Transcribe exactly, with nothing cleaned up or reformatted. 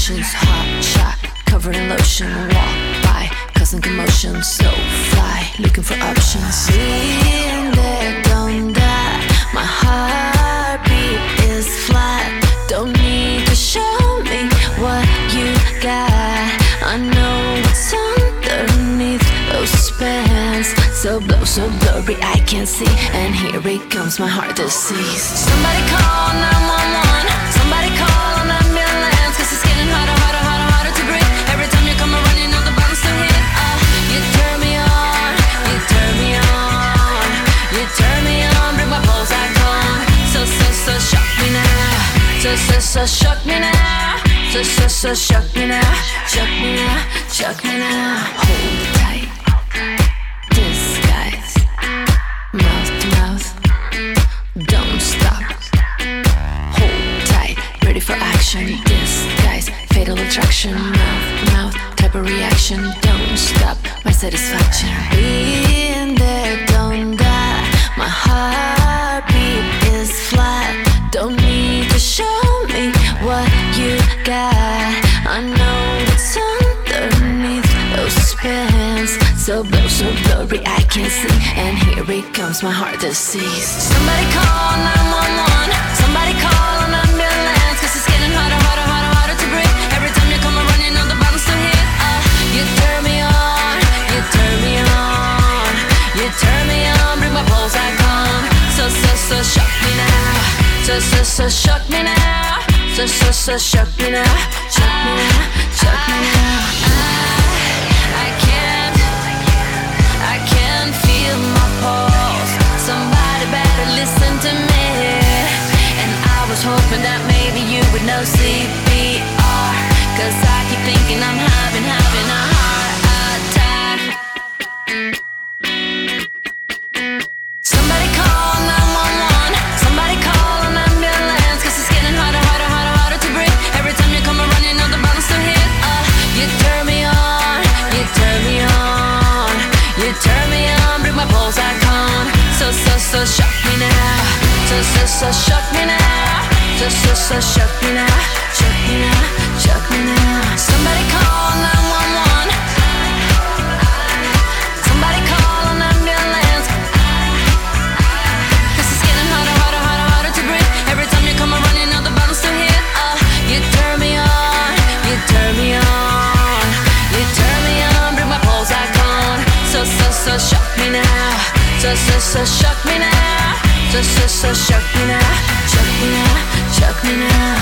emotions, hot shot, covered in lotion. Walk by, causing commotion, so fly, looking for options. Being there, don't die. My heartbeat is flat. Don't need to show me what you got. I know what's underneath those pants. So blow, so blurry, I can't see. And here it comes, my heart disease. Somebody call nine one one. Somebody call an ambulance. Cause it's getting harder, harder, harder, harder to breathe. Every time you come around, you know the bombs to hit. uh, You turn me on, you turn me on. You turn me on, bring my pulse icon. So, so, so shock me now. So, so, so shock me now. So, so, so shock me now. Shock me now, shock me now. Hold tight, disguise, mouth to mouth, don't stop. Hold tight, ready for action. Disguise, fatal attraction. Mouth to mouth, type of reaction. Don't stop, my satisfaction. Being there, don't die. My heartbeat is flat. Don't need to show me what you got. I know what's underneath those pants. So blow, so blurry, I can't see. And here it comes, my heart disease. Somebody call nine one one. Somebody call an ambulance. Cause it's getting harder, harder, harder, harder to breathe. Every time you come around, you know the bombs to hit. uh, You turn me on, you turn me on. You turn me on, bring my pulse icon. So, so, so shock me now. So, so, so shock me now. So, so, so shock me now. Shock me now, shock me now. I, I can't, I can't feel my pulse. Somebody better listen to me. And I was hoping that maybe you would know C P R. Cause I keep thinking I'm having, having a heart attack. Somebody call nine one one. Somebody call an ambulance. Cause it's getting harder, harder, harder, harder to breathe. Every time you come around, you know the bombs to hit. uh, You turn me on, you turn me on. You turn me on, bring my pulse icon. So, so, so shock me now. So, so, so shock me now. So, so, so shock me now. Shock me now, shock me now. Somebody call nine one one. Somebody call an ambulance. Cause it's getting harder, harder, harder, harder to breathe. Every time you come around, you know the bombs to hit. uh, You turn me on, you turn me on. You turn me on, bring my pulse icon. So, so, so shock me now. So, so, so shock me now. So, so, so shock me now. Shock me now, shock me now.